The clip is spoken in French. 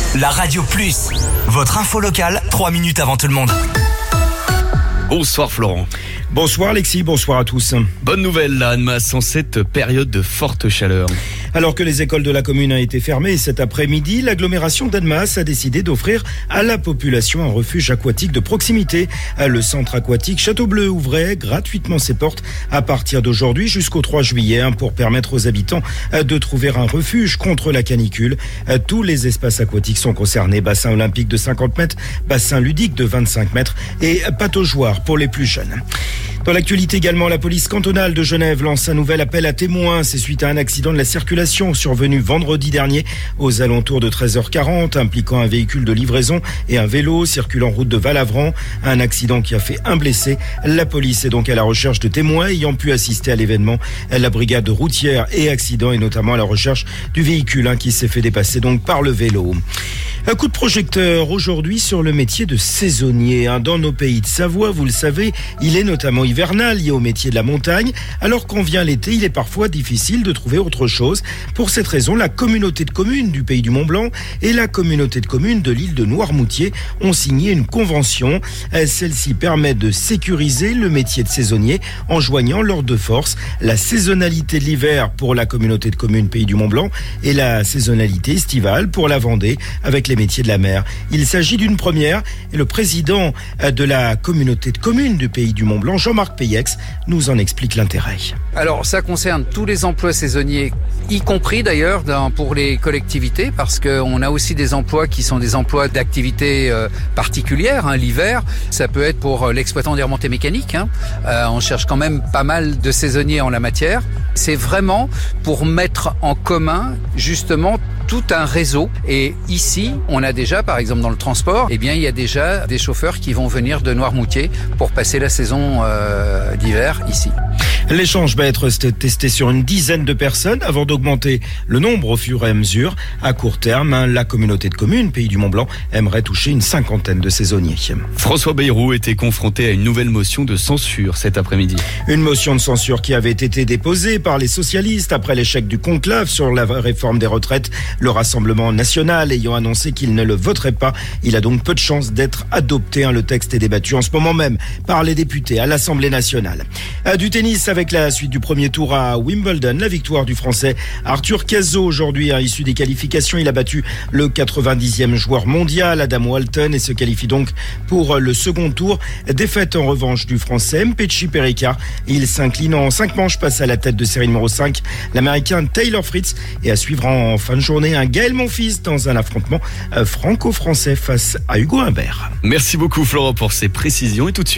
La Radio Plus, votre info locale, 3 minutes avant tout le monde. Bonsoir Florent. Bonsoir Alexis, bonsoir à tous. Bonne nouvelle à Annemasse en cette période de forte chaleur. Alors que les écoles de la commune ont été fermées cet après-midi, l'agglomération d'Annemasse a décidé d'offrir à la population un refuge aquatique de proximité. Le centre aquatique Château-Bleu ouvrait gratuitement ses portes à partir d'aujourd'hui jusqu'au 3 juillet pour permettre aux habitants de trouver un refuge contre la canicule. Tous les espaces aquatiques sont concernés, bassin olympique de 50 mètres, bassin ludique de 25 mètres et pataugeoire pour les plus jeunes. Dans l'actualité également, la police cantonale de Genève lance un nouvel appel à témoins. C'est suite à un accident de la circulation survenu vendredi dernier aux alentours de 13h40 impliquant un véhicule de livraison et un vélo circulant route de Valavran. Un accident qui a fait un blessé. La police est donc à la recherche de témoins ayant pu assister à l'événement. La brigade routière et accident est notamment à la recherche du véhicule qui s'est fait dépasser donc par le vélo. Un coup de projecteur aujourd'hui sur le métier de saisonnier. Dans nos pays de Savoie, vous le savez, il est notamment hivernal lié au métier de la montagne. Alors qu'on vient l'été, il est parfois difficile de trouver autre chose. Pour cette raison, la communauté de communes du Pays du Mont-Blanc et la communauté de communes de l'île de Noirmoutier ont signé une convention. Celle-ci permet de sécuriser le métier de saisonnier en joignant leurs deux forces, la saisonnalité de l'hiver pour la communauté de communes Pays du Mont-Blanc et la saisonnalité estivale pour la Vendée avec les métiers de la mer. Il s'agit d'une première et le président de la communauté de communes du Pays du Mont-Blanc, Jean-Marc Payex, nous en explique l'intérêt. Alors ça concerne tous les emplois saisonniers, y compris d'ailleurs pour les collectivités, parce qu'on a aussi des emplois qui sont des emplois d'activité particulière, l'hiver. Ça peut être pour l'exploitant des remontées mécaniques. On cherche quand même pas mal de saisonniers en la matière. C'est vraiment pour mettre en commun justement tout un réseau. Et ici, on a déjà, par exemple dans le transport, il y a déjà des chauffeurs qui vont venir de Noirmoutier pour passer la saison d'hiver ici. L'échange va être testé sur une dizaine de personnes avant d'augmenter le nombre au fur et à mesure. À court terme, la communauté de communes Pays du Mont-Blanc aimerait toucher une 50aine de saisonniers. François Bayrou était confronté à une nouvelle motion de censure cet après-midi. Une motion de censure qui avait été déposée par les socialistes après l'échec du conclave sur la réforme des retraites. Le Rassemblement national ayant annoncé qu'il ne le voterait pas, il a donc peu de chances d'être adopté. Le texte est débattu en ce moment même par les députés à l'Assemblée nationale. Du tennis avec la suite du premier tour à Wimbledon, la victoire du Français Arthur Cazaux aujourd'hui issu des qualifications. Il a battu le 90e joueur mondial Adam Walton et se qualifie donc pour le second tour. Défaite en revanche du Français Mpetshi Perika. Il s'incline en 5 manches, passe à la tête de série numéro 5 l'Américain Taylor Fritz et à suivre en fin de journée un Gaël Monfils dans un affrontement franco-français face à Hugo Humbert. Merci beaucoup Florent pour ces précisions et tout de suite.